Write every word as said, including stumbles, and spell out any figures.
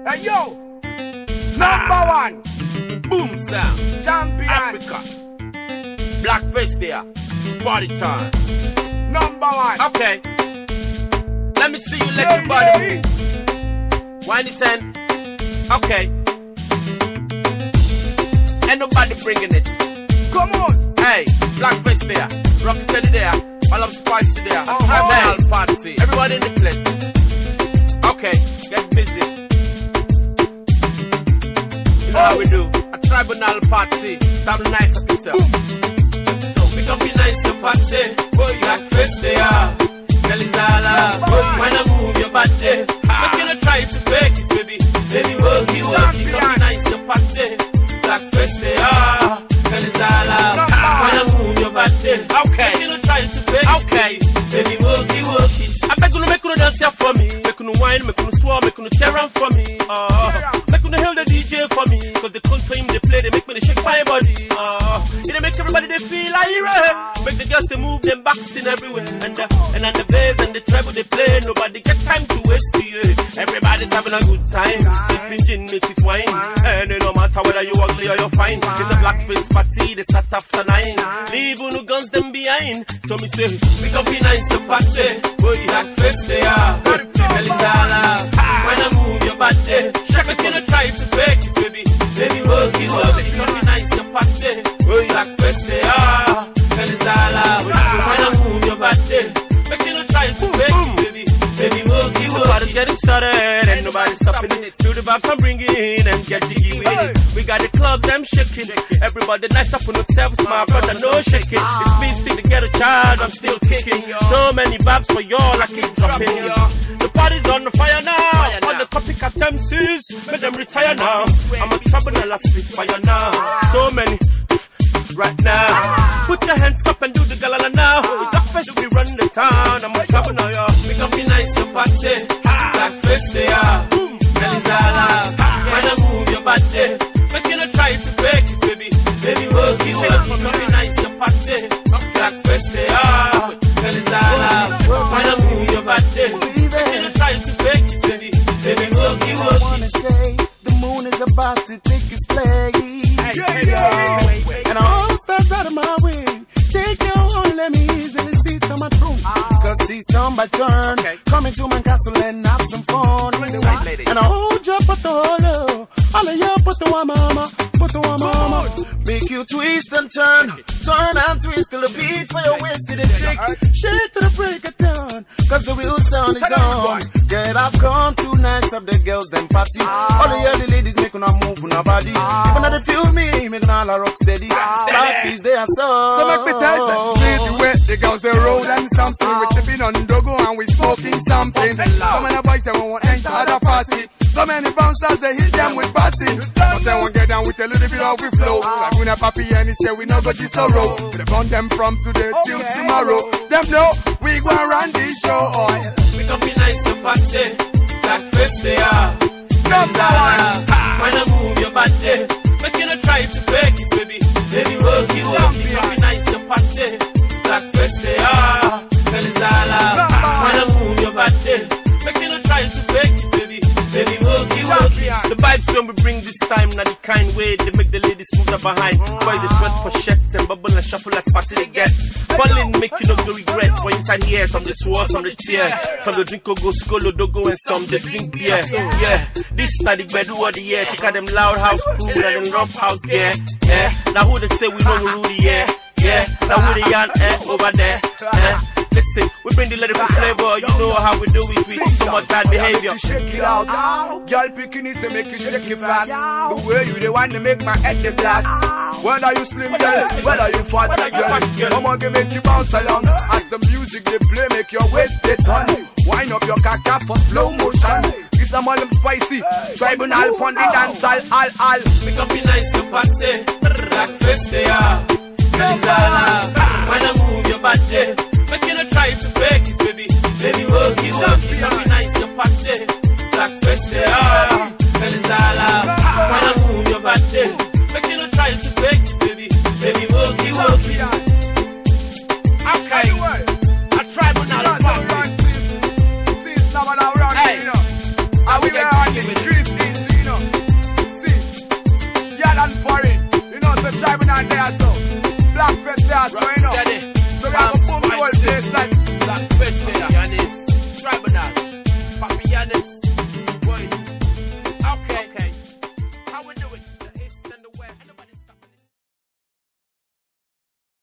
Hey yo, number one, Boom sound, champion, Africa. Black face there, it's party time. number one. Okay, let me see you let Yeah, your body yeah. move. Wind it ten. Okay, ain't nobody bringing it. Come on, Hey, black face there, rock steady there, all I'm spicy there. Oh, A tribal hey. party, everybody in the place. Okay, get busy. You know how we do. A tribal party. Stop nice up yourself. We gon' be nice and party. Black face they are. Girl is all out. When I move your body, but you not try to fake it, baby. Baby, work it, work it. Gon' be nice and party. Black face they are. Girl is all out. When I move your body, Okay. but you not try to fake it, Okay. baby. Work it, work it. I beg you to make you dance here for me. Make you wine, make you swear, make you tear on for me. Uh, make you hail the D J for me. Cause the cool time they play, they make me they shake my body. Uh, it make everybody they feel like hero. Make the girls they move them backs in everywhere. And the, and on the bass and the treble they play. Nobody get time to waste it. Everybody's having a good time. Sipping gin mixed with wine. And it no matter whether you ugly or you fine. It's a black face party, they start after nine. Leave no guns them behind. So me say, We gon' be nice and party. Black face they are. Girl is all out. When I move your body, shake it, you not try to fake it, baby. Baby, work it, work it. Gon' be nice and party. Black face they are. Girl is all out. When I move your body, make you not try to fake it, baby. Baby, work it, work Nobody's it. getting started, and nobody's stopping it. Do the vibes I'm bringing and get jiggy with it. We got the clubs, them shaking. Everybody nice up on themselves, my brother, no shaking. It's me, still to get a child, I'm still kicking. So many vibes for y'all, I keep dropping. The party's on the fire now. All the copycat M Cs, make them retire now. I'm a trouble and I spit fire now. So many. Right now, put your hands up and do the galala now. We got first, we run the town. I'm a trouble now, y'all. We gon' be nice and party. Black face they are. Girl is all out. When I move your body, make you not try to fake it, baby. Baby, work it, work it. Gon' be nice and party. Black face they are. Girl is all out. When I move your body, make you not try to fake it, baby. Baby, work it, work I wanna it. say the moon is about to take its place. yeah, yeah. And all stars out of my way. Take your own, let me easily see to my throne. Cause he's turn by turn. Okay. Coming to my castle and have some fun. Right, lady. And I hold you, put the holo. All of you, put the one mama. Put the one mama. Make you twist and turn. Turn and twist till the beat for your waist to the shake. Shake to the break of dawn. Cause the real sound is on. Get up, come to nice up the girls, them party. All the other ladies making a move on her body. Even though they feel me, making all a rock steady. Black is there, so. So make me tell you, see the way the girls they roll and something. We sipping on dogo and we smoking something. So many boys they won't enter the party. So many bouncers they hit them with batting. Cause they won't get down with a little bit of we flow. Shaguna papi and he say we no go to sorrow. We burn them from today till tomorrow. Them know we go run this show. We gon' be nice and party. Black face they are. Girl is all out. When I move your body, make you not try to fake it, baby. Baby, work it, work it. Gon' be nice and party. Black face they are. Girl is all out. When I move your body, make you not try to fake it, baby. Baby, work it, work it. The vibes when we bring this time, not the kind way they make the ladies move up behind. Boys they sweat for shit and bubble and shuffle as party they get. Falling make you no go regret. For inside here, some they swore, some they tear. Some they drink go skolo dogo and some they drink beer. So yeah, this not the bed of the year. Check out them loud house crew and them rough house gear. Yeah, now who they say we know we rule the yeah. Yeah, now who they yarn eh, over there. Eh. Listen, we bring the lyrical flavor. You know how we do it. We so much bad behavior. Shake it out, girl picking it to make you shake it fast. The way you the one to make my head the blast. Whether you slim girl, whether you fat girl, come on, make you bounce along. As the music they play, make your waist they turn. Wind up your caca for slow motion. It's the more spicy, tribunal fun the dance all, all, all. We gon' be nice and party. Black face they are. Girl is all out. When I move your body, make you not try to fake it, baby. Baby, work it, work it. Gon' be nice and party. Black face they are. Girl is all out. When I move your body, make you not try to fake it, baby. Baby, work it, work it. Okay, I try but not a Hey, are we there on the streets in and there, so. Black fest there, so, you know.